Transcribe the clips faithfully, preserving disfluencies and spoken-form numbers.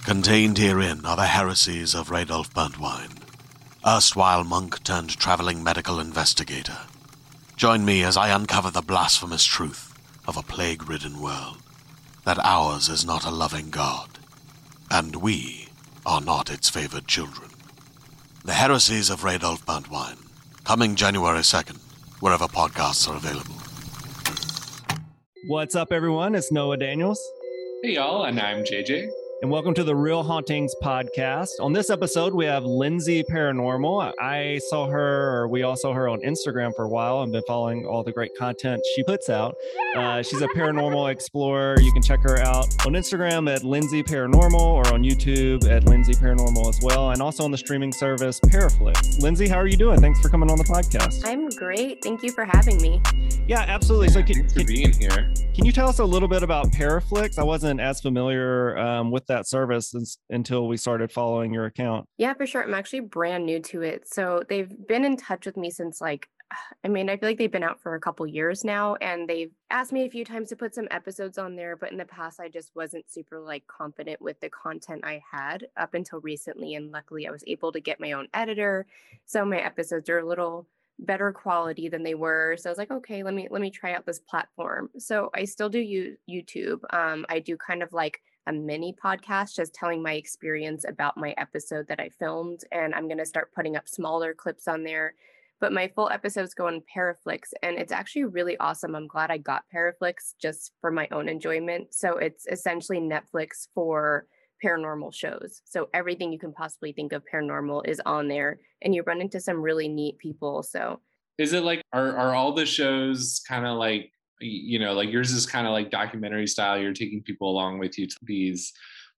Contained herein are the heresies of Radolf Burntwine, erstwhile monk turned traveling medical investigator. Join me as I uncover the blasphemous truth of a plague-ridden world, that ours is not a loving God, and we are not its favored children. The heresies of Radolf Burntwine, coming January second, wherever podcasts are available. What's up, everyone? It's Noah Daniels. Hey, y'all, and I'm J J. And welcome to the Real Hauntings podcast. On this episode, we have Lindsay Paranormal. I saw her, or we all saw her on Instagram for a while and been following all the great content she puts out. Uh, she's a paranormal explorer. You can check her out on Instagram at Lindsay Paranormal or on YouTube at Lindsay Paranormal as well, and also on the streaming service Paraflix. Lindsay, how are you doing? Thanks for coming on the podcast. I'm great. Thank you for having me. Yeah, absolutely. Yeah, so can, thanks for can, being here. Can you tell us a little bit about Paraflix? I wasn't as familiar um, with that service since, until we started following your account. Yeah, for sure. I'm actually brand new to it. So they've been in touch with me since like, I mean, I feel like they've been out for a couple years now, and they've asked me a few times to put some episodes on there. But in the past, I just wasn't super like confident with the content I had up until recently. And luckily I was able to get my own editor. So my episodes are a little better quality than they were. So I was like, okay, let me, let me try out this platform. So I still do use YouTube. Um, I do kind of like a mini podcast, just telling my experience about my episode that I filmed. And I'm going to start putting up smaller clips on there. But my full episodes go on Paraflix, and it's actually really awesome. I'm glad I got Paraflix just for my own enjoyment. So it's essentially Netflix for paranormal shows. So everything you can possibly think of paranormal is on there, and you run into some really neat people. So is it like, are, are all the shows kind of like, you know, like yours is kind of like documentary style, you're taking people along with you to these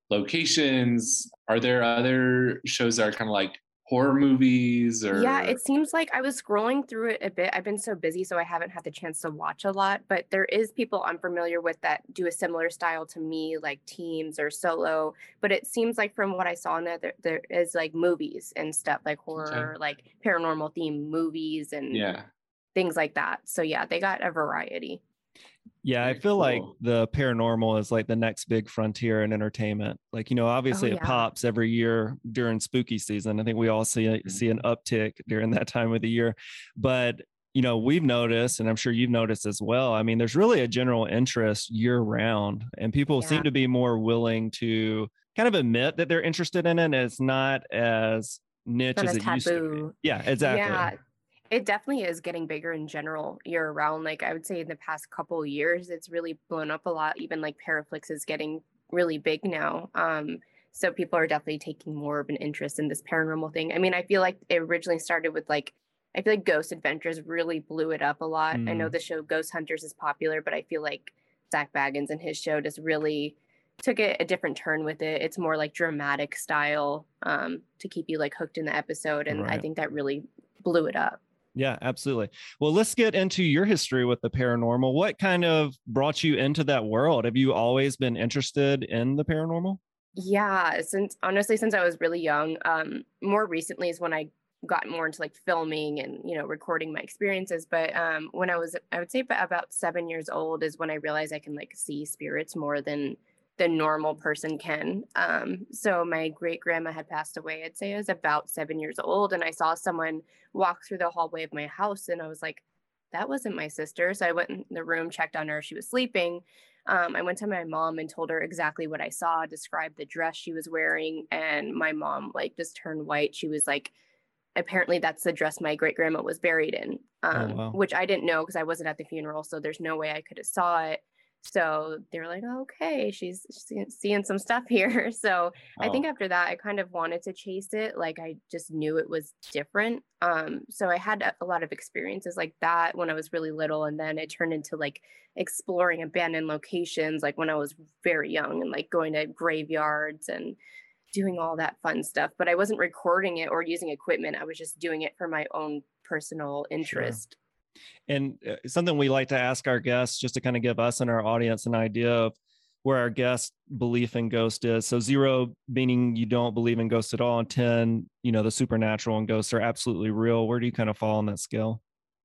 locations? Are there other shows that are kind of like horror movies? Or yeah, it seems like I was scrolling through it a bit. I've been so busy, so I haven't had the chance to watch a lot, but there is people I'm familiar with that do a similar style to me, like teams or solo. But it seems like from what I saw in there, there, there is like movies and stuff, like horror, Okay. like paranormal themed movies and yeah, things like that. So yeah, they got a variety. Yeah, I Very feel like cool. the paranormal is like the next big frontier in entertainment. Like, you know, obviously Oh, it yeah. pops every year during spooky season. I think we all see Mhm. see an uptick during that time of the year. But, you know, we've noticed, and I'm sure you've noticed as well, I mean, there's really a general interest year round, and people Yeah. seem to be more willing to kind of admit that they're interested in it, and it's not as niche Not as as it used to be. taboo. Yeah, exactly. Yeah, it definitely is getting bigger in general year round. Like I would say in the past couple of years, it's really blown up a lot. Even like Paraflix is getting really big now. Um, so people are definitely taking more of an interest in this paranormal thing. I mean, I feel like it originally started with like, I feel like Ghost Adventures really blew it up a lot. I know Mm. the show Ghost Hunters is popular, but I feel like Zach Baggins and his show just really took it a different turn with it. It's more like dramatic style um, to keep you like hooked in the episode. And I Right. think that really blew it up. Yeah, absolutely. Well, let's get into your history with the paranormal. What kind of brought you into that world? Have you always been interested in the paranormal? Yeah, since honestly, since I was really young, um, more recently is when I got more into like filming and, you know, recording my experiences. But um, when I was, I would say ba- about seven years old is when I realized I can like see spirits more than the normal person can. Um, so my great grandma had passed away. I'd say I was about seven years old, and I saw someone walk through the hallway of my house, and I was like, that wasn't my sister. So I went in the room, checked on her. She was sleeping. Um, I went to my mom and told her exactly what I saw, described the dress she was wearing, and my mom like just turned white. She was like, apparently that's the dress my great grandma was buried in, um, Oh, wow. which I didn't know because I wasn't at the funeral. So there's no way I could have saw it. So they were like, okay, she's see- seeing some stuff here. So I think Oh, after that, I kind of wanted to chase it. Like I just knew it was different. Um, so I had a- a lot of experiences like that when I was really little. And then it turned into like exploring abandoned locations, like when I was very young, and like going to graveyards and doing all that fun stuff. But I wasn't recording it or using equipment. I was just doing it for my own personal interest. And uh, something we like to ask our guests just to kind of give us and our audience an idea of where our guest belief in ghost is. So zero meaning you don't believe in ghosts at all, and ten, you know, the supernatural and ghosts are absolutely real. Where do you kind of fall on that scale?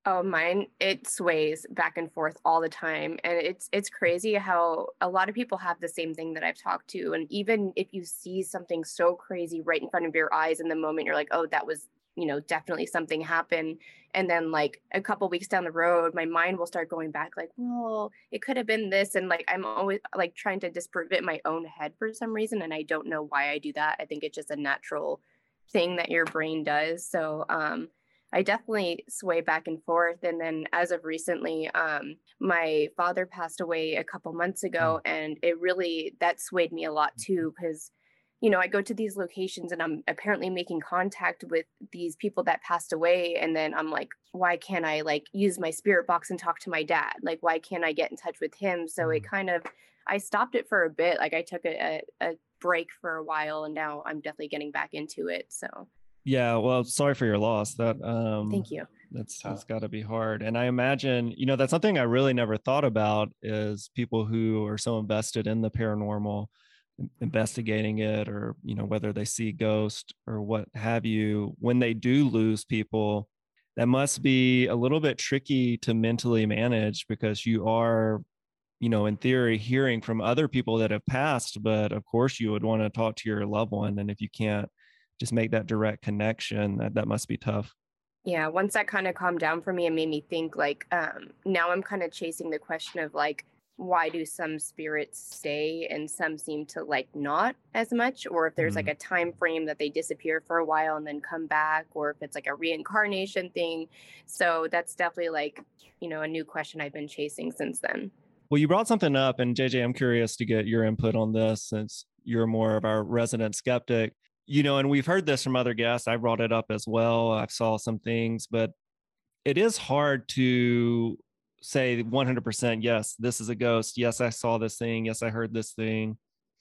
Oh, mine, it sways back and forth all the time. And it's it's crazy how a lot of people have the same thing that I've talked to. And even if you see something so crazy right in front of your eyes in the moment, you're like, oh, that was, you know, definitely something happened. And then like a couple weeks down the road, my mind will start going back like, well, it could have been this. And like I'm always like trying to disprove it in my own head for some reason. And I don't know why I do that. I think it's just a natural thing that your brain does. So um I definitely sway back and forth. And then as of recently, um, my father passed away a couple months ago, and it really, that swayed me a lot too, because, you know, I go to these locations and I'm apparently making contact with these people that passed away. And then I'm like, why can't I like use my spirit box and talk to my dad? Like, why can't I get in touch with him? So it kind of, I stopped it for a bit. Like I took a, a, a break for a while, and now I'm definitely getting back into it. So Yeah, well, sorry for your loss. That um thank you. That's that's got to be hard. And I imagine, you know, that's something I really never thought about is people who are so invested in the paranormal, in- investigating it, or, you know, whether they see ghosts or what have you, when they do lose people, that must be a little bit tricky to mentally manage because you are, you know, in theory, hearing from other people that have passed, but of course you would want to talk to your loved one. And if you can't just make that direct connection, that, that must be tough. Yeah, once that kind of calmed down for me, it made me think like um now I'm kind of chasing the question of like, why do some spirits stay and some seem to like not as much, or if there's like Mm. a time frame that they disappear for a while and then come back, or if it's like a reincarnation thing. So that's definitely like, you know, a new question I've been chasing since then. Well, you brought something up, and J J, I'm curious to get your input on this since you're more of our resident skeptic. You know, and we've heard this from other guests. I brought it up as well. I saw some things, but it is hard to say one hundred percent, yes, this is a ghost. Yes, I saw this thing. Yes, I heard this thing.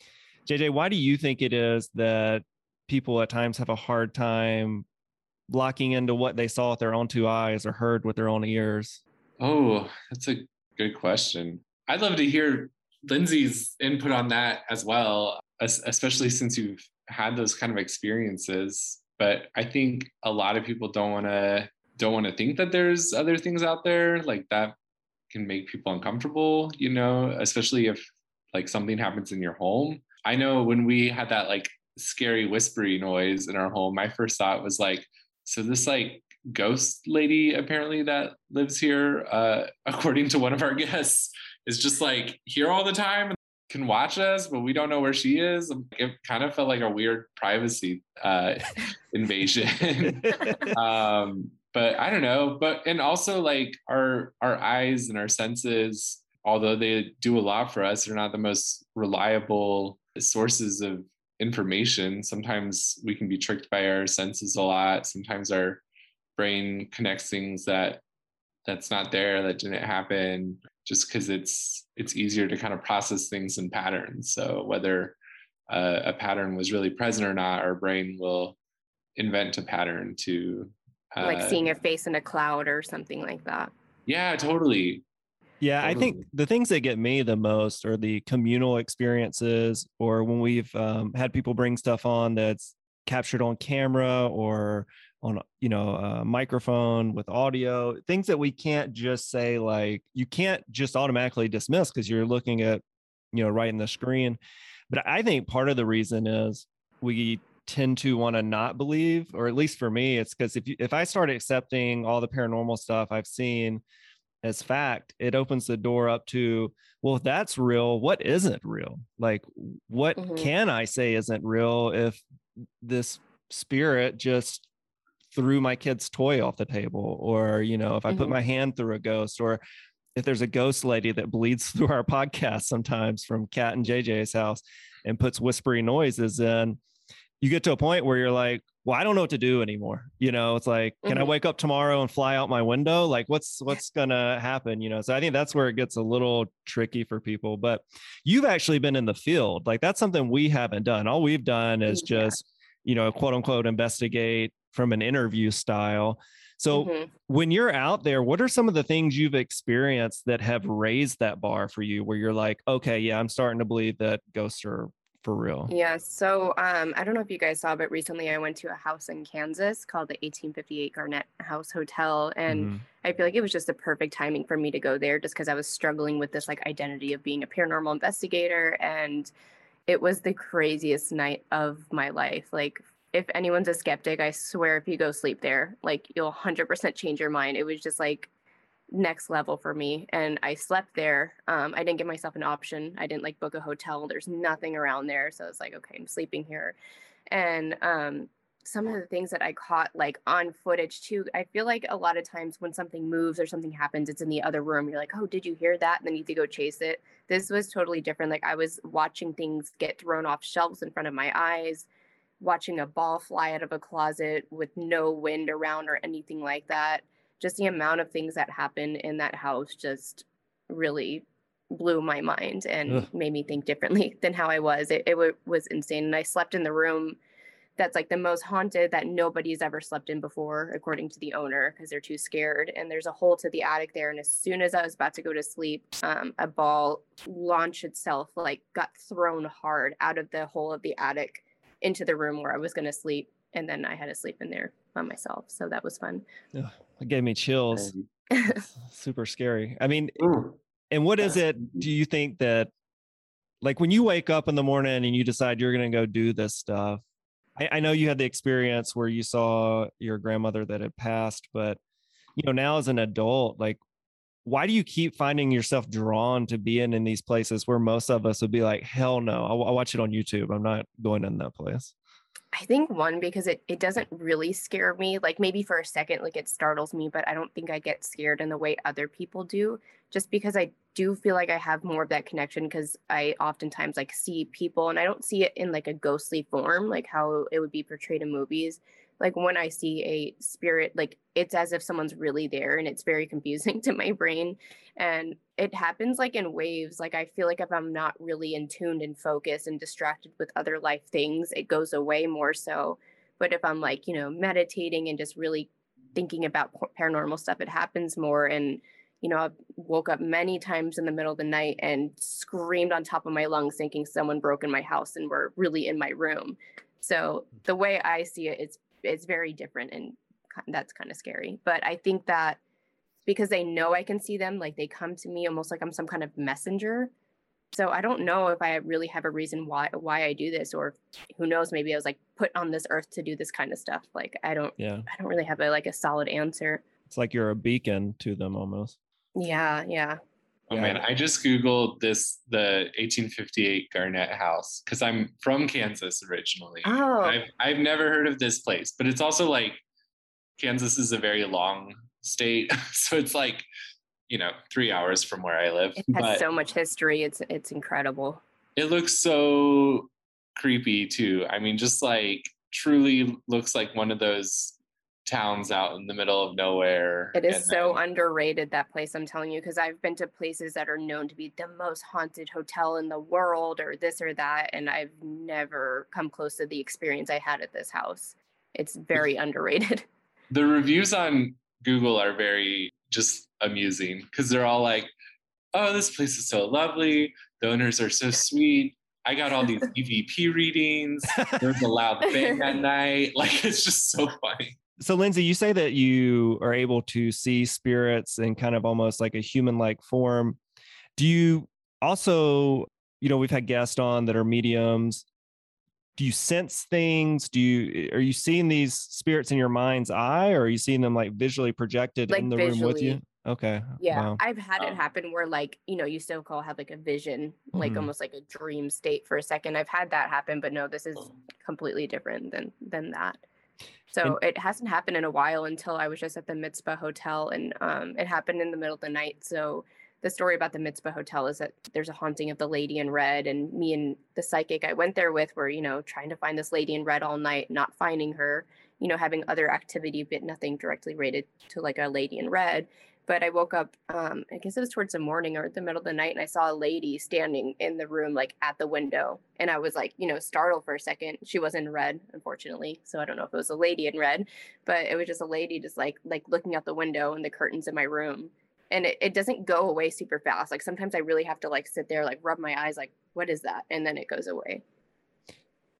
J J, why do you think it is that people at times have a hard time locking into what they saw with their own two eyes or heard with their own ears? Oh, that's a good question. I'd love to hear Lindsay's input on that as well, especially since you've had those kind of experiences. But I think a lot of people don't want to don't want to think that there's other things out there. Like that can make people uncomfortable, you know, especially if like something happens in your home. I know when we had that like scary whispery noise in our home, my first thought was like, so this like ghost lady apparently that lives here, uh, according to one of our guests, is just like here all the time and can watch us, but we don't know where she is. It kind of felt like a weird privacy uh, invasion. um, but I don't know. But and also like our our eyes and our senses, although they do a lot for us, they're not the most reliable sources of information. Sometimes we can be tricked by our senses a lot. Sometimes our brain connects things that that's not there, that didn't happen, just because it's it's easier to kind of process things in patterns. So whether uh, a pattern was really present or not, our brain will invent a pattern to uh, Like seeing a face in a cloud or something like that. Yeah, totally. Yeah, totally. I think the things that get me the most are the communal experiences, or when we've um, had people bring stuff on that's captured on camera or on, you know, a microphone with audio, things that we can't just say, like, you can't just automatically dismiss because you're looking at, you know, right in the screen. But I think part of the reason is we tend to want to not believe, or at least for me, it's because if you, if I start accepting all the paranormal stuff I've seen as fact, it opens the door up to, well, if that's real, what isn't real? Like, what mm-hmm. can I say isn't real if this spirit just threw my kid's toy off the table? Or, you know, if I mm-hmm. put my hand through a ghost, or if there's a ghost lady that bleeds through our podcast sometimes from Kat and J J's house and puts whispery noises in, you get to a point where you're like, well, I don't know what to do anymore. You know, it's like, can mm-hmm. I wake up tomorrow and fly out my window? Like what's, what's going to happen? You know? So I think that's where it gets a little tricky for people, but you've actually been in the field. Like that's something we haven't done. All we've done is yeah. just, you know, quote unquote, investigate from an interview style. So mm-hmm. when you're out there, what are some of the things you've experienced that have raised that bar for you where you're like, okay, yeah, I'm starting to believe that ghosts are for real? Yeah, so um, I don't know if you guys saw, but recently I went to a house in Kansas called the eighteen fifty-eight Garnett House Hotel, and Mhm. I feel like it was just the perfect timing for me to go there, just because I was struggling with this like identity of being a paranormal investigator, and it was the craziest night of my life. Like, if anyone's a skeptic, I swear if you go sleep there, like you'll one hundred percent change your mind. It was just like next level for me, and I slept there. um I didn't give myself an option. I didn't like book a hotel. There's nothing around there, so it's like, okay, I'm sleeping here. And um some of the things that I caught like on footage too, I feel like a lot of times when something moves or something happens, it's in the other room. You're like, oh, did you hear that? And then you need to go chase it. This was totally different. Like, I was watching things get thrown off shelves in front of my eyes, watching a ball fly out of a closet with no wind around or anything like that. Just the amount of things that happened in that house just really blew my mind and Ugh. made me think differently than how I was. It, it w- was insane. And I slept in the room that's like the most haunted that nobody's ever slept in before, according to the owner, because they're too scared. And there's a hole to the attic there. And as soon as I was about to go to sleep, um, a ball launched itself, like got thrown hard out of the hole of the attic into the room where I was going to sleep. And then I had to sleep in there by myself. So that was fun. Ugh, it gave me chills. It's super scary. I mean, Ooh, and what is that's it, do you think that, like when you wake up in the morning and you decide you're going to go do this stuff, I, I know you had the experience where you saw your grandmother that had passed, but you know, now as an adult, like, why do you keep finding yourself drawn to being in these places where most of us would be like, hell no, I'll, I'll watch it on YouTube. I'm not going in that place. I think one, because it, it doesn't really scare me. Like, maybe for a second, like it startles me, but I don't think I get scared in the way other people do, just because I do feel like I have more of that connection, because I oftentimes like see people and I don't see it in like a ghostly form, like how it would be portrayed in movies. Like, when I see a spirit, like it's as if someone's really there, and it's very confusing to my brain. And it happens like in waves. Like, I feel like if I'm not really in tuned and focused and distracted with other life things, it goes away more so. But if I'm like, you know, meditating and just really thinking about paranormal stuff, it happens more. And you know, I've woke up many times in the middle of the night and screamed on top of my lungs thinking someone broke in my house and were really in my room. So the way I see it, it's it's very different, and that's kind of scary. But I think that because they know I can see them, like they come to me almost like I'm some kind of messenger. So I don't know if I really have a reason why why I do this, or who knows, maybe I was like put on this earth to do this kind of stuff. Like, I don't Yeah. I don't really have a like a solid answer. It's like you're a beacon to them almost. Yeah, yeah. Oh Yeah. man, I just Googled this, the eighteen fifty-eight Garnett House, because I'm from Kansas originally. Oh. I've, I've never heard of this place, but it's also like, Kansas is a very long state. So it's like, you know, three hours from where I live. It has But so much history. It's it's incredible. it looks so creepy too. I mean, just like truly looks like one of those towns out in the middle of nowhere. It is And so then- underrated, that place, I'm telling you, because I've been to places that are known to be the most haunted hotel in the world or this or that, and I've never come close to the experience I had at this house. It's very underrated. the reviews on Google are very just amusing, because they're all like, oh, this place is so lovely. The owners are so sweet. I got all these E V P readings. There's a loud bang at night. Like, it's just so funny. So, Lindsay, you say that you are able to see spirits in kind of almost like a human-like form. Do you also, you know, we've had guests on that are mediums. Do you sense things? Do you, are you seeing these spirits in your mind's eye, or are you seeing them like visually projected Like in the room with you? visually. Okay. Yeah, Wow. I've had it Um, happen where, like, you know, you still call have like a vision, like Mhm. almost like a dream state for a second. I've had that happen, but no, this is completely different than than that. So it hasn't happened in a while, until I was just at the Mitzvah Hotel, and um, it happened in the middle of the night. So the story about the Mitzvah Hotel is that there's a haunting of the lady in red, and me and the psychic I went there with were, you know, trying to find this lady in red all night, not finding her, you know, having other activity, but nothing directly related to like a lady in red. But I woke up, um, I guess it was towards the morning or the middle of the night, and I saw a lady standing in the room, like at the window. And I was like, you know, startled for a second. She was in red, unfortunately. So I don't know if it was a lady in red, but it was just a lady just like like looking out the window and the curtains in my room. And it, it doesn't go away super fast. Like, sometimes I really have to like sit there, like rub my eyes, like, what is that? And then it goes away.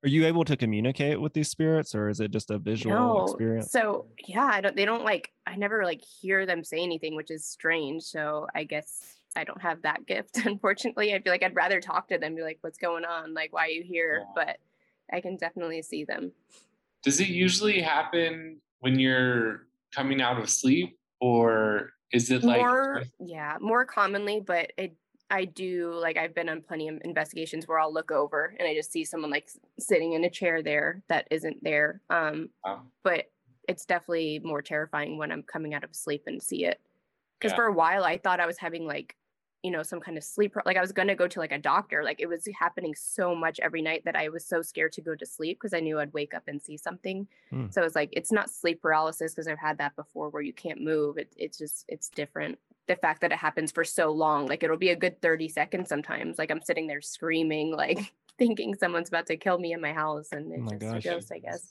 Are you able to communicate with these spirits, or is it just a visual No. experience? So yeah, I don't. They don't like. I never like hear them say anything, which is strange. So I guess I don't have that gift. Unfortunately, I feel like I'd rather talk to them, be like, "What's going on? Like, why are you here?" Yeah. But I can definitely see them. Does it usually happen when you're coming out of sleep, or is it like More, yeah, more commonly, but it. I do like I've been on plenty of investigations where I'll look over and I just see someone like s- sitting in a chair there that isn't there. Um, um, but it's definitely more terrifying when I'm coming out of sleep and see it. Because Yeah. for a while I thought I was having like, you know, some kind of sleep, pro- like I was gonna go to like a doctor. Like it was happening so much every night that I was so scared to go to sleep because I knew I'd wake up and see something. Hmm. So it's like it's not sleep paralysis because I've had that before where you can't move. It, it's just it's different. The fact that it happens for so long, like it'll be a good thirty seconds sometimes. Like I'm sitting there screaming, like thinking someone's about to kill me in my house, and Oh it's my just a gosh. ghost, I guess.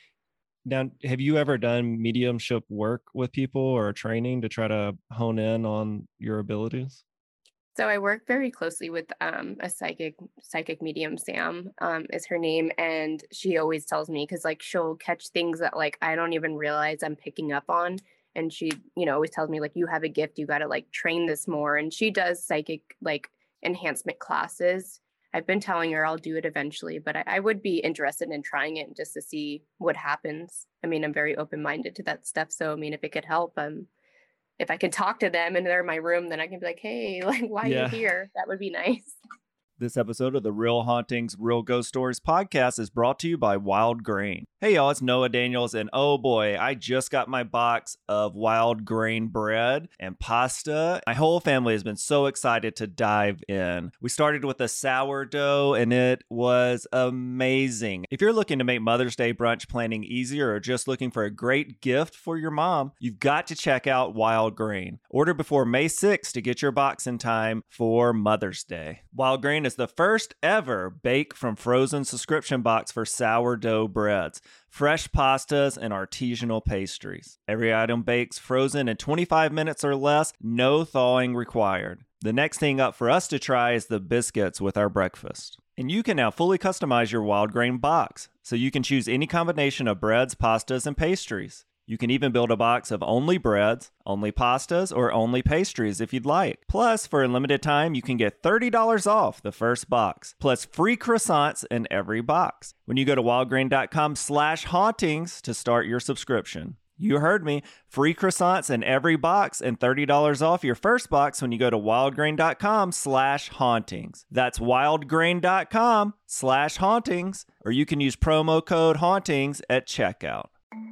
Now, have you ever done mediumship work with people or training to try to hone in on your abilities? So I work very closely with um, a psychic psychic medium. Sam um, is her name, and she always tells me because like she'll catch things that like I don't even realize I'm picking up on, and she you know always tells me like you have a gift, you got to like train this more, and she does psychic like enhancement classes. I've been telling her I'll do it eventually, but I, I would be interested in trying it just to see what happens. I mean, I'm very open minded to that stuff, so I mean, if it could help, um, if I could talk to them and they're in my room, then I can be like, hey, like, why Yeah. are you here? That would be nice. This episode of the Real Hauntings, Real Ghost Stories podcast is brought to you by Wild Grain. Hey y'all, it's Noah Daniels, and oh boy, I just got my box of Wild Grain bread and pasta. My whole family has been so excited to dive in. We started with a sourdough, and it was amazing. If you're looking to make Mother's Day brunch planning easier or just looking for a great gift for your mom, you've got to check out Wild Grain. Order before May sixth to get your box in time for Mother's Day. Wild Grain is the first ever bake from frozen subscription box for sourdough breads, fresh pastas, and artisanal pastries. Every item bakes frozen in twenty-five minutes or less, no thawing required. The next thing up for us to try is the biscuits with our breakfast. And you can now fully customize your Wild Grain box, so you can choose any combination of breads, pastas, and pastries. You can even build a box of only breads, only pastas, or only pastries if you'd like. Plus, for a limited time, you can get thirty dollars off the first box, plus free croissants in every box when you go to wildgrain.com slash hauntings to start your subscription. You heard me. Free croissants in every box and thirty dollars off your first box when you go to wildgrain.com slash hauntings. That's wildgrain.com slash hauntings, or you can use promo code hauntings at checkout.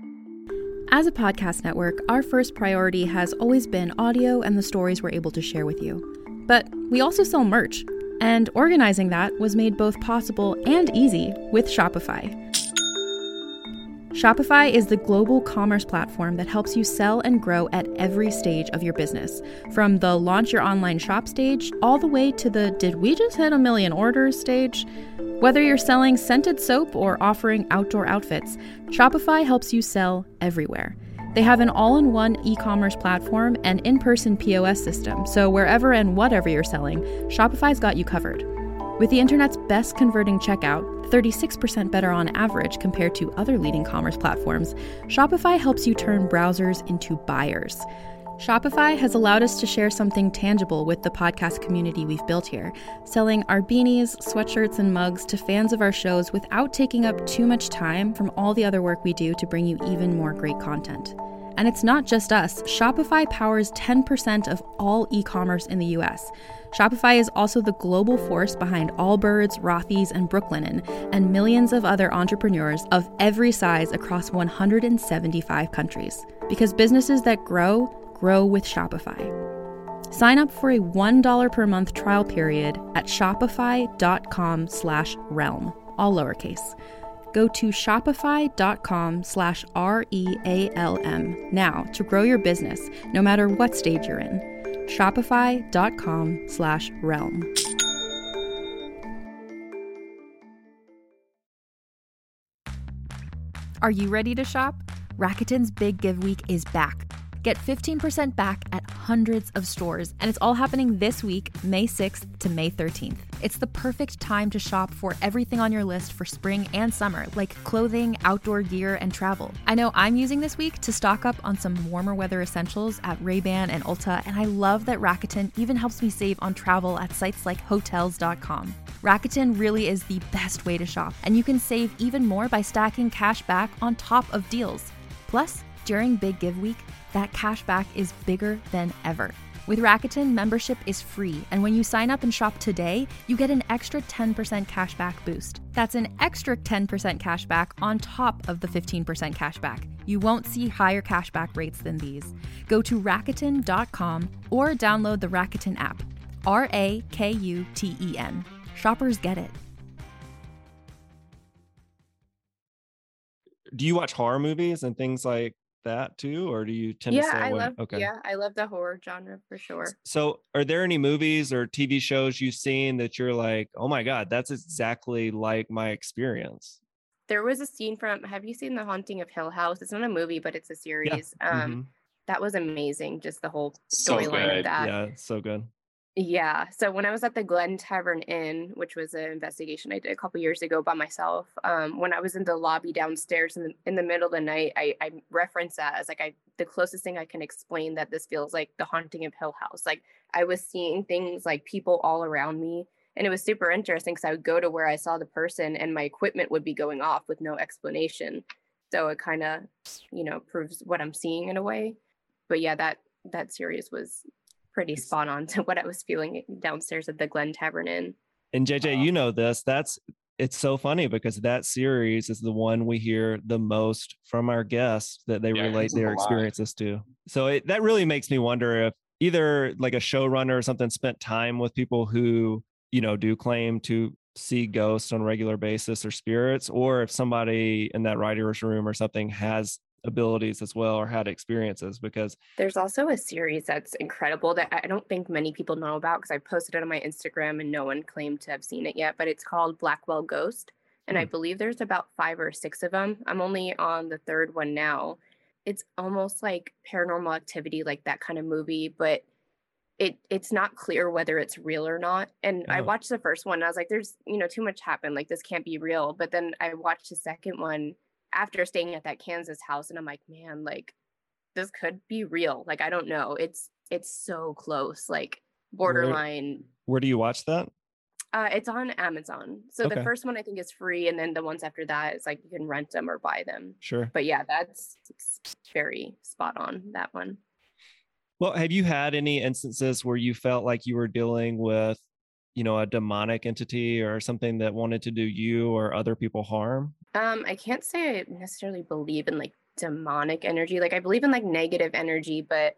As a podcast network, our first priority has always been audio and the stories we're able to share with you. But we also sell merch, and organizing that was made both possible and easy with Shopify. Shopify is the global commerce platform that helps you sell and grow at every stage of your business, from the launch your online shop stage all the way to the did we just hit a million orders stage. Whether you're selling scented soap or offering outdoor outfits, Shopify helps you sell everywhere. They have an all-in-one e-commerce platform and in-person P O S system, so wherever and whatever you're selling, Shopify's got you covered. With the internet's best converting checkout, thirty-six percent better on average compared to other leading commerce platforms, Shopify helps you turn browsers into buyers. Shopify has allowed us to share something tangible with the podcast community we've built here, selling our beanies, sweatshirts, and mugs to fans of our shows without taking up too much time from all the other work we do to bring you even more great content. And it's not just us. Shopify powers ten percent of all e-commerce in the U S. Shopify is also the global force behind Allbirds, Rothy's, and Brooklinen, and millions of other entrepreneurs of every size across one hundred seventy-five countries. Because businesses that grow, grow with Shopify. Sign up for a one dollar per month trial period at shopify.com slash realm, all lowercase. Go to shopify.com slash R-E-A-L-M now to grow your business, no matter what stage you're in. Shopify.com slash realm. Are you ready to shop? Rakuten's Big Give Week is back. Get fifteen percent back at hundreds of stores, and it's all happening this week, May sixth to May thirteenth. It's the perfect time to shop for everything on your list for spring and summer, like clothing, outdoor gear, and travel. I know I'm using this week to stock up on some warmer weather essentials at Ray-Ban and Ulta, and I love that Rakuten even helps me save on travel at sites like hotels dot com. Rakuten really is the best way to shop, and you can save even more by stacking cash back on top of deals. Plus, during Big Give Week, that cash back is bigger than ever. With Rakuten, membership is free, and when you sign up and shop today, you get an extra ten percent cash back boost. That's an extra ten percent cash back on top of the fifteen percent cash back. You won't see higher cash back rates than these. Go to Rakuten dot com or download the Rakuten app. R A K U T E N. Shoppers get it. Do you watch horror movies and things like that too, or do you tend to Yeah, stay I away? love Okay. yeah, I love the horror genre for sure. So are there any movies or T V shows you've seen that you're like, oh my God, that's exactly like my experience? There was a scene from, have you seen The Haunting of Hill House? It's not a movie, but it's a series. Um, Mhm. that was amazing, just the whole So storyline of good. that. Yeah, it's so good. Yeah. So when I was at the Glen Tavern Inn, which was an investigation I did a couple years ago by myself, um, when I was in the lobby downstairs in the in the middle of the night, I, I referenced that as like I the closest thing I can explain that this feels like the haunting of Hill House. Like I was seeing things like people all around me. And it was super interesting because I would go to where I saw the person and my equipment would be going off with no explanation. So it kind of, you know, proves what I'm seeing in a way. But yeah, that that series was pretty spot on to what I was feeling downstairs at the Glen Tavern Inn. And J J, you know this. That's it's so funny because that series is the one we hear the most from our guests that they Yeah, it relate comes up their a lot. experiences to. So it, that really makes me wonder if either like a showrunner or something spent time with people who, you know, do claim to see ghosts on a regular basis or spirits, or if somebody in that writer's room or something has abilities as well or had experiences. Because There's also a series that's incredible that I don't think many people know about because I posted it on my Instagram and no one claimed to have seen it yet, but it's called Blackwell Ghost. And I Hmm. believe there's about five or six of them. I'm only on the third one now. It's almost like Paranormal Activity, like that kind of movie, but it it's not clear whether it's real or not. And I Oh. watched the first one and I was like, there's, you know, too much happened. Like this can't be real. But then I watched the second one after staying at that Kansas house and I'm like, man, like this could be real. Like I don't know. It's it's so close, like borderline. Where do you watch that? Uh, it's on Amazon. So Okay. the first one I think is free, and then the ones after that it's like you can rent them or buy them. Sure. But yeah, that's it's very spot on, that one. Well, have you had any instances where you felt like you were dealing with, you know, a demonic entity or something that wanted to do you or other people harm? Um, I can't say I necessarily believe in like demonic energy. Like I believe in like negative energy, but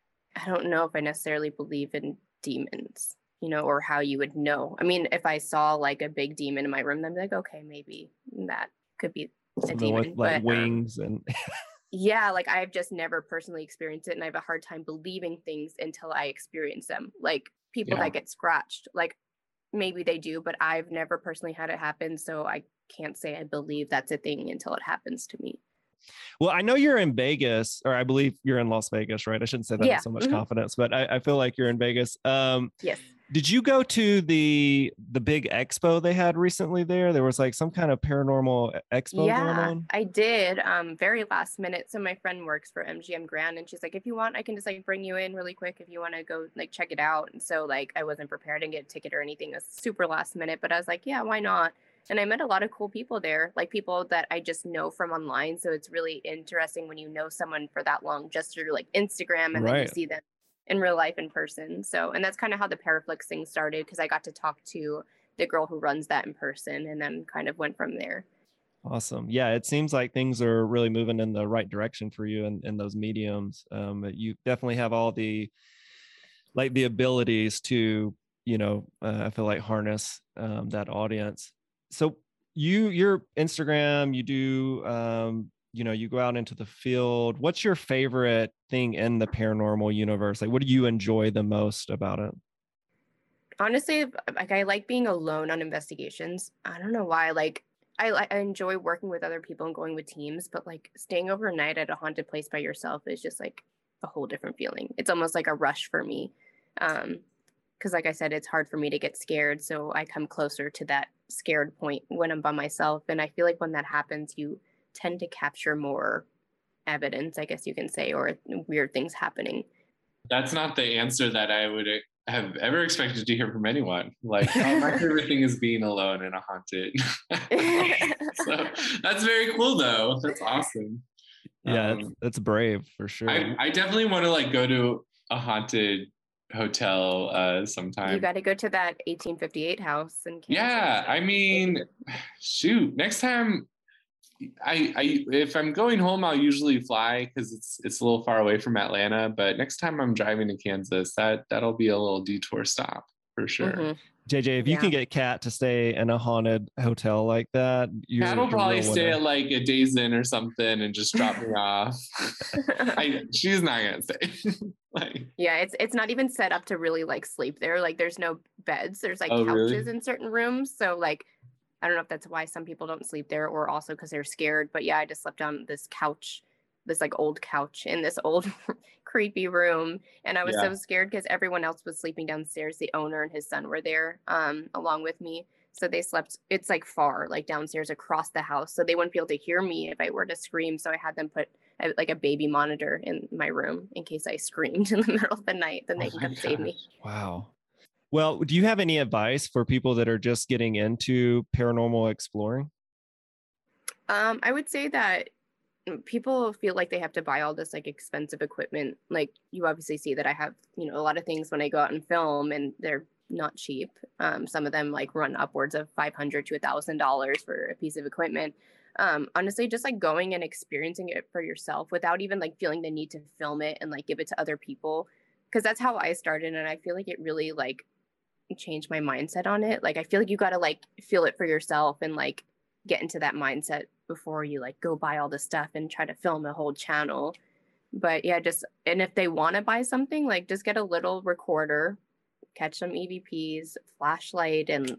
I don't know if I necessarily believe in demons, you know, or how you would know. I mean, if I saw like a big demon in my room, then I'd be like, okay, maybe that could be a Something demon. with like but um, wings and yeah, like I've just never personally experienced it, and I have a hard time believing things until I experience them. Like people Yeah. that get scratched, like maybe they do, but I've never personally had it happen, so I can't say I believe that's a thing until it happens to me. well, I know you're in Vegas, or I believe you're in Las Vegas, right? I shouldn't say that Yeah, with so much mhm. confidence, but I, I feel like you're in Vegas. Um, Yes. did you go to the the big expo they had recently there? There was like some kind of paranormal expo going Yeah, on. I did. Um, very last minute. So my friend works for M G M Grand, and she's like, if you want, I can just like bring you in really quick if you want to go like check it out. And so like I wasn't prepared to get a ticket or anything. It was super last minute, but I was like, yeah, why not? And I met a lot of cool people there, like people that I just know from online. So it's really interesting when you know someone for that long just through like Instagram, and then you Right. see them in real life in person. So, and that's kind of how the Paraflix thing started because I got to talk to the girl who runs that in person, and then kind of went from there. Awesome. Yeah, it seems like things are really moving in the right direction for you in, in those mediums. Um, you definitely have all the like the abilities to, you know, uh, I feel like harness um, that audience. So you, your Instagram, you do, um, you know, you go out into the field. What's your favorite thing in the paranormal universe? Like, what do you enjoy the most about it? Honestly, like I like being alone on investigations. I don't know why. Like I, li- I enjoy working with other people and going with teams, but like staying overnight at a haunted place by yourself is just like a whole different feeling. It's almost like a rush for me. Um, because like I said, it's hard for me to get scared. So I come closer to that scared point when I'm by myself. And I feel like when that happens, you tend to capture more evidence, I guess you can say, or weird things happening. That's not the answer that I would have ever expected to hear from anyone. Like, oh, my favorite thing is being alone in a haunted. So that's very cool, though. That's awesome. Yeah, um, that's, that's brave for sure. I, I definitely want to like go to a haunted hotel uh sometime. You got to go to that eighteen fifty-eight house in Kansas. Yeah, I mean, shoot, next time I, I if I'm going home, I'll usually fly because it's it's a little far away from Atlanta. But next time I'm driving to Kansas, that that'll be a little detour stop for sure. Mm-hmm. J J, if you yeah. can get Kat to stay in a haunted hotel like that, you're, Kat'll probably stay winner. at like a Days Inn or something and just drop me off. I, she's not gonna stay. Like, yeah, it's it's not even set up to really like sleep there. Like, there's no beds. There's like oh, couches really? in certain rooms. So like, I don't know if that's why some people don't sleep there, or also because they're scared. But yeah, I just slept on this couch, this like old couch in this old creepy room, and I was yeah. so scared because everyone else was sleeping downstairs. The owner and his son were there um along with me, so they slept, it's like far, like downstairs across the house, so they wouldn't be able to hear me if I were to scream. So I had them put a, like a baby monitor in my room in case I screamed in the middle of the night, then they oh can come gosh. save me. Wow. Well, do you have any advice for people that are just getting into paranormal exploring? um I would say that people feel like they have to buy all this like expensive equipment. Like, you obviously see that I have, you know, a lot of things when I go out and film, and they're not cheap. Um, some of them like run upwards of five hundred to a thousand dollars for a piece of equipment. Um, honestly, just like going and experiencing it for yourself without even like feeling the need to film it and like give it to other people. Cause that's how I started. And I feel like it really like changed my mindset on it. Like, I feel like you got to like feel it for yourself and like get into that mindset before you like go buy all this stuff and try to film a whole channel. But yeah, just, and if they want to buy something, like just get a little recorder, catch some E V Ps, flashlight, and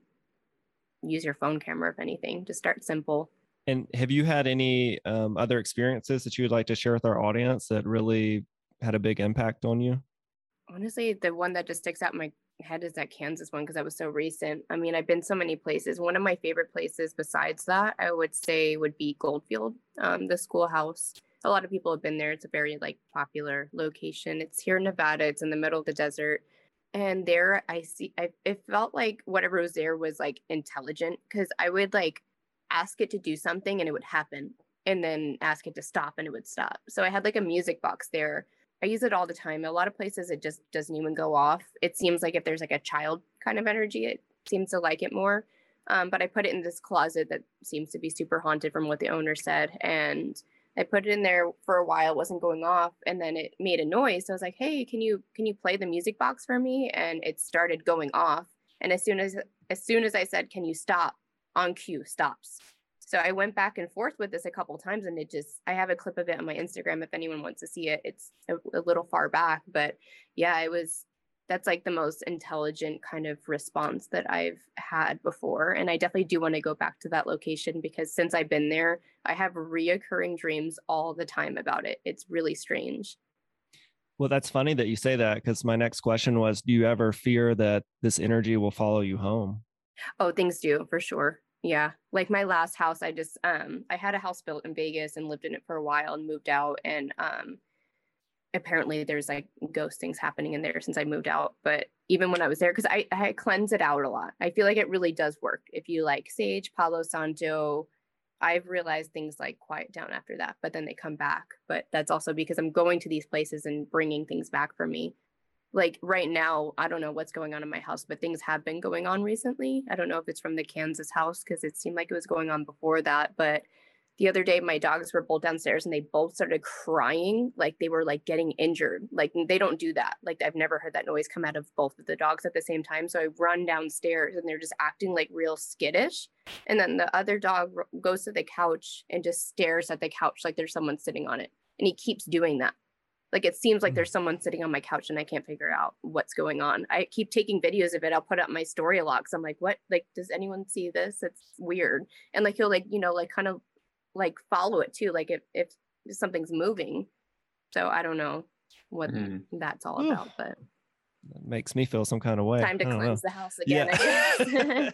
use your phone camera if anything. Just start simple. And have you had any um, other experiences that you would like to share with our audience that really had a big impact on you? Honestly, the one that just sticks out in my head is that Kansas one, because that was so recent. I mean, I've been so many places. One of my favorite places besides that, I would say, would be Goldfield, um, the schoolhouse. A lot of people have been there. It's a very like popular location. It's here in Nevada. It's in the middle of the desert. And there I see, I, it felt like whatever was there was like intelligent, because I would like ask it to do something and it would happen, and then ask it to stop and it would stop. So I had like a music box there. I use it all the time. A lot of places it just doesn't even go off. It seems like if there's like a child kind of energy, it seems to like it more. Um, but I put it in this closet that seems to be super haunted from what the owner said. And I put it in there for a while, it wasn't going off. And then it made a noise. So I was like, hey, can you can you play the music box for me? And it started going off. And as soon as as soon as I said, can you stop? On cue, stops. So I went back and forth with this a couple of times, and it just, I have a clip of it on my Instagram if anyone wants to see it. It's a, a little far back, but yeah, it was, that's like the most intelligent kind of response that I've had before. And I definitely do want to go back to that location, because since I've been there, I have reoccurring dreams all the time about it. It's really strange. Well, that's funny that you say that, because my next question was, do you ever fear that this energy will follow you home? Oh, things do, for sure. Yeah. Like my last house, I just, um, I had a house built in Vegas and lived in it for a while and moved out. And, um, apparently there's like ghost things happening in there since I moved out. But even when I was there, cause I, I cleanse it out a lot. I feel like it really does work. If you like sage, Palo Santo, I've realized things like quiet down after that, but then they come back. But that's also because I'm going to these places and bringing things back for me. Like right now, I don't know what's going on in my house, but things have been going on recently. I don't know if it's from the Kansas house, because it seemed like it was going on before that. But the other day, my dogs were both downstairs and they both started crying like they were like getting injured. Like they don't do that. Like I've never heard that noise come out of both of the dogs at the same time. So I run downstairs and they're just acting like real skittish. And then the other dog goes to the couch and just stares at the couch like there's someone sitting on it. And he keeps doing that. Like, it seems like there's someone sitting on my couch and I can't figure out what's going on. I keep taking videos of it. I'll put up my story a lot because I'm like, what? Like, does anyone see this? It's weird. And like, he'll like, you know, like kind of like follow it too. Like if, if something's moving. So I don't know. what Mm. that's all Ooh. about. But That makes me feel some kind of way. time to I don't know. cleanse the house again, I guess.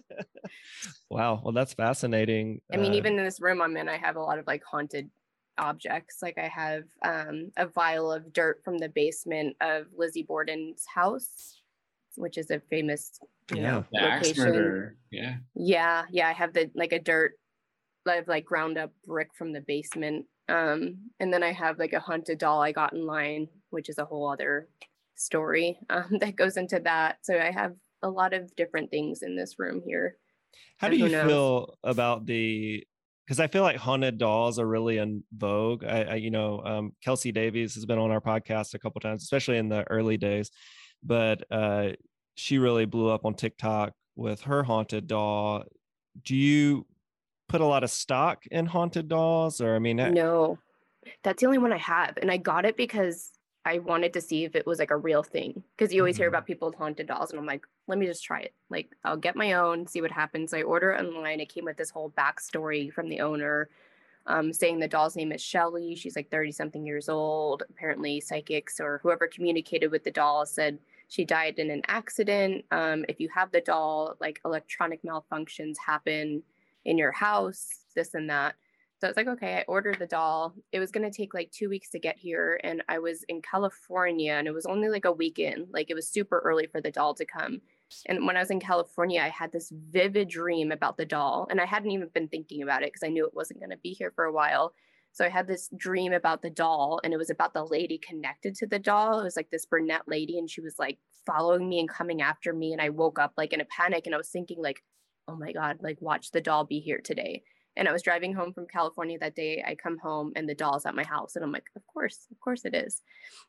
Wow. Well, that's fascinating. I mean, Uh, even in this room I'm in, I have a lot of like haunted objects. Like I have um, a vial of dirt from the basement of Lizzie Borden's house, which is a famous, you Yeah. know, The axe location. murderer. Yeah. Yeah, yeah. I have the like a dirt, I've like ground up brick from the basement. Um, and then I have like a haunted doll I got in line, which is a whole other story um, that goes into that. So I have a lot of different things in this room here. how and do who you knows? feel about the, because I feel like haunted dolls are really in vogue. I, I you know, um, Kelsey Davies has been on our podcast a couple times, especially in the early days, but uh, she really blew up on TikTok with her haunted doll. Do you put a lot of stock in haunted dolls, or I mean, I- No, that's the only one I have. And I got it because I wanted to see if it was like a real thing. Because you always hear Mhm. about people with haunted dolls. And I'm like, let me just try it. Like, I'll get my own, see what happens. So I order it online. It came with this whole backstory from the owner, um, saying the doll's name is Shelly. She's like thirty something years old. Apparently, psychics or whoever communicated with the doll said she died in an accident. Um, if you have the doll, like electronic malfunctions happen in your house, this and that. So I was like, okay, I ordered the doll. It was going to take like two weeks to get here. And I was in California and it was only like a weekend. Like it was super early for the doll to come. And when I was in California, I had this vivid dream about the doll. And I hadn't even been thinking about it because I knew it wasn't going to be here for a while. So I had this dream about the doll and it was about the lady connected to the doll. It was like this brunette lady and she was like following me and coming after me. And I woke up like in a panic and I was thinking like, oh my God, like watch the doll be here today. And I was driving home from California that day. I come home and the doll's at my house. And I'm like, of course, of course it is.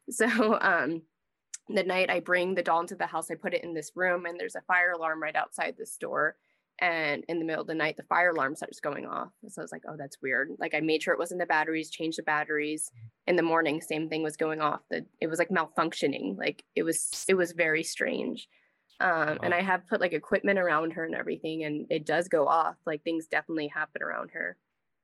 So um, the night I bring the doll into the house, I put it in this room and there's a fire alarm right outside this door. And in the middle of the night, the fire alarm starts going off. So I was like, oh, that's weird. Like I made sure it wasn't the batteries, changed the batteries. In the morning, same thing was going off. That it was like malfunctioning. Like it was, it was very strange. Um, and I have put like equipment around her and everything, and it does go off. Like things definitely happen around her.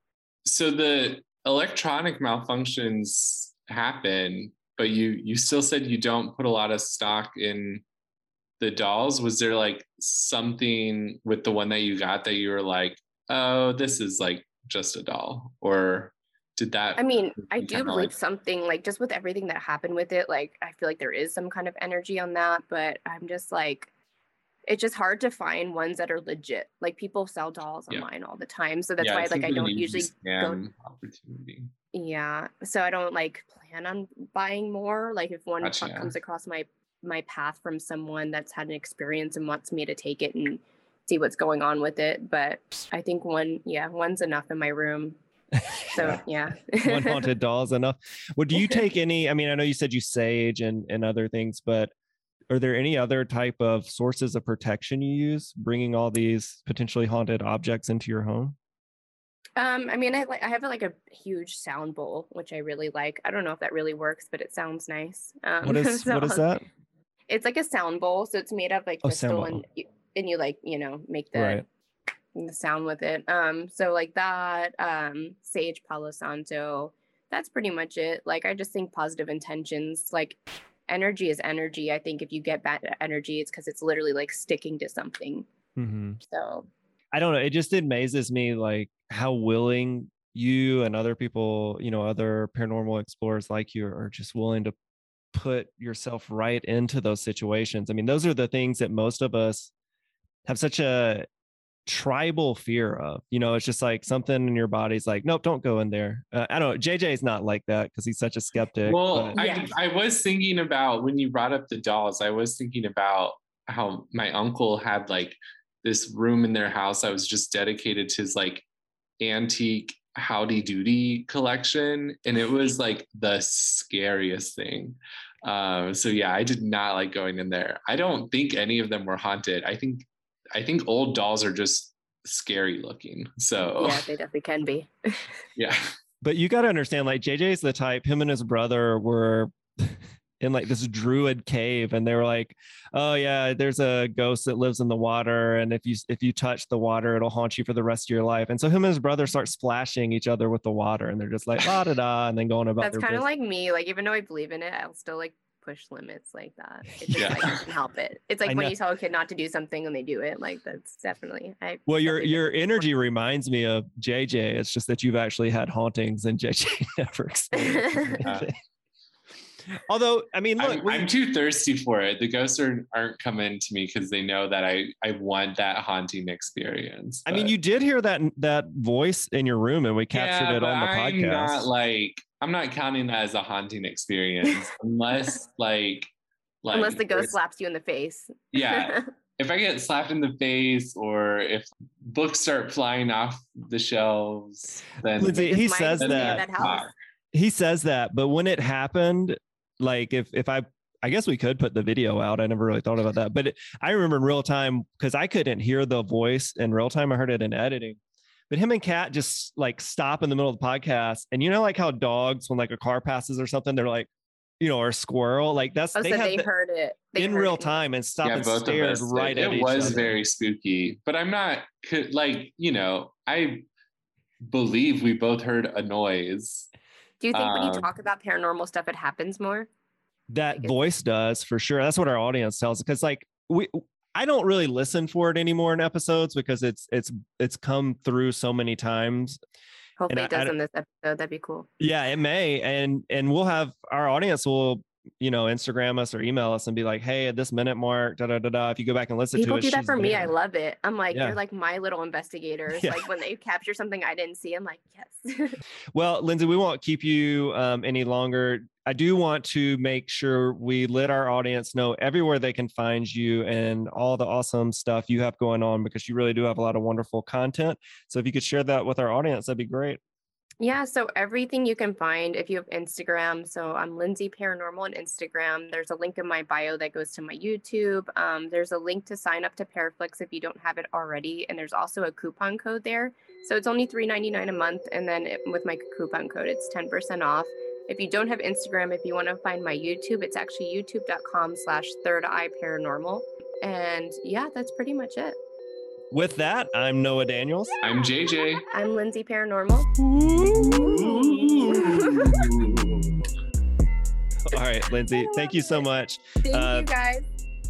So the electronic malfunctions happen, but you you still said you don't put a lot of stock in the dolls. Was there like something with the one that you got that you were like, oh, this is like just a doll? Or did that? I mean, I do kinda believe like- something like just with everything that happened with it, like I feel like there is some kind of energy on that, but I'm just like, it's just hard to find ones that are legit. Like people sell dolls Yeah. online all the time. So that's Yeah, why it like I seems like an don't easy usually go. scam opportunity. Yeah. So I don't like plan on buying more. Like if one Gotcha. co- comes across my my path from someone that's had an experience and wants me to take it and see what's going on with it. But I think one, yeah, one's enough in my room. So yeah. one haunted doll is enough. Well, do you take any, I mean, I know you said you sage and, and other things, but are there any other type of sources of protection you use, bringing all these potentially haunted objects into your home? Um, I mean, I like I have like a huge sound bowl, which I really like. I don't know if that really works, but it sounds nice. Um, What is so what is that? It's like a sound bowl, so it's made of like Oh, sound crystal, bowl. and you, and you like you know make the Right. the sound with it. Um, so like that, um, sage, Palo Santo. That's pretty much it. Like I just think positive intentions. Like energy is energy. I think if you get bad energy, it's because it's literally like sticking to something. Mm-hmm. So I don't know. It just amazes me like how willing you and other people, you know, other paranormal explorers like you are just willing to put yourself right into those situations. I mean, those are the things that most of us have such a tribal fear of. You know, it's just like something in your body's like, nope, don't go in there. Uh, I don't know. J J's not like that because he's such a skeptic. Well, but- Yeah. I, I was thinking about when you brought up the dolls, I was thinking about how my uncle had like this room in their house that was just dedicated to his like antique Howdy Doody collection. And it was like the scariest thing. Um, so yeah, I did not like going in there. I don't think any of them were haunted. I think I think old dolls are just scary looking. So yeah, they definitely can be. yeah. But you got to understand, like J J's the type, him and his brother were in like this druid cave, and they were like, oh yeah, there's a ghost that lives in the water, and if you if you touch the water, it'll haunt you for the rest of your life. And so him and his brother start splashing each other with the water, and they're just like la da da, and then going about. That's kind of like me. Like even though I believe in it, I'll still like push limits like that. It's just Yeah. like I can help it. It's like I when know. you tell a kid not to do something and they do it. Like that's definitely. I Well, your definitely your think- energy reminds me of J J. It's just that you've actually had hauntings, and J J never experienced anything. Although, I mean, look, I'm, we, I'm too thirsty for it. The ghosts are, aren't coming to me because they know that I, I want that haunting experience. I mean, but- you did hear that that voice in your room, and we captured Yeah, it but on the I'm podcast. not like I'm not counting that as a haunting experience unless like like Unless the ghost there's- slaps you in the face. Yeah. If I get slapped in the face or if books start flying off the shelves, then Lindsay, This he might says be that. that house. He says that, but when it happened, like if if I I guess we could put the video out. I never really thought about that, but it, I remember in real time because I couldn't hear the voice in real time. I heard it in editing. But him and Kat just like stop in the middle of the podcast, and you know, like how dogs, when like a car passes or something, they're like, you know, or a squirrel, like that's Oh, they so had they the- heard it They in heard real it. time and stopped yeah, and both of stared us. right it at it each was other. very spooky, but I'm not could like you know I believe we both heard a noise. Do you think when you Um, talk about paranormal stuff, it happens more? That Like it's- voice does for sure. That's what our audience tells us. Because like we, I don't really listen for it anymore in episodes because it's it's it's come through so many times. Hopefully I- it does I- in this episode. That'd be cool. Yeah, it may, and and we'll have our audience will you know Instagram us or email us and be like, hey, at this minute mark, da da da da. If you go back and listen People to it, do that she's for me. I there. love it. I'm like, Yeah. you're like my little investigators. Yeah. Like when they capture something I didn't see, I'm like, yes. Well, Lindsay, we won't keep you um, any longer. I do want to make sure we let our audience know everywhere they can find you and all the awesome stuff you have going on, because you really do have a lot of wonderful content. So if you could share that with our audience, that'd be great. Yeah, so everything you can find if you have Instagram. So I'm Lindsay Paranormal on Instagram. There's a link in my bio that goes to my YouTube. Um, there's a link to sign up to Paraflix if you don't have it already. And there's also a coupon code there. So it's only three ninety-nine a month. And then it, with my coupon code, it's ten percent off. If you don't have Instagram, if you want to find my YouTube, it's actually youtube.com slash third eye paranormal. And yeah, that's pretty much it. With that, I'm Noah Daniels. I'm J J. I'm Lindsay Paranormal. All right, Lindsay, thank you so much. Thank Uh, you guys.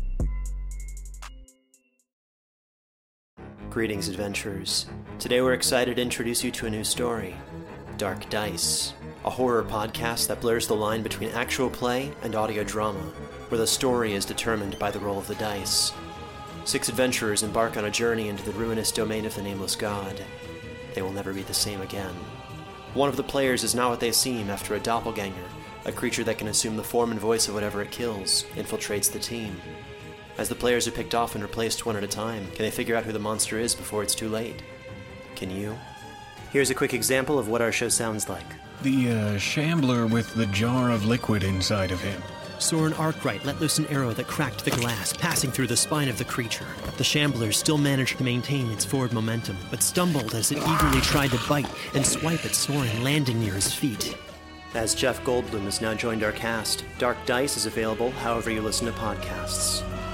Greetings, adventurers. Today we're excited to introduce you to a new story, Dark Dice, a horror podcast that blurs the line between actual play and audio drama, where the story is determined by the roll of the dice. Six adventurers embark on a journey into the ruinous domain of the Nameless God. They will never be the same again. One of the players is not what they seem after a doppelganger, a creature that can assume the form and voice of whatever it kills, infiltrates the team. As the players are picked off and replaced one at a time, can they figure out who the monster is before it's too late? Can you? Here's a quick example of what our show sounds like. The uh, shambler with the jar of liquid inside of him. Soren Arkwright let loose an arrow that cracked the glass, passing through the spine of the creature. The shambler still managed to maintain its forward momentum, but stumbled as it eagerly tried to bite and swipe at Soren, landing near his feet. As Jeff Goldblum has now joined our cast, Dark Dice is available however you listen to podcasts.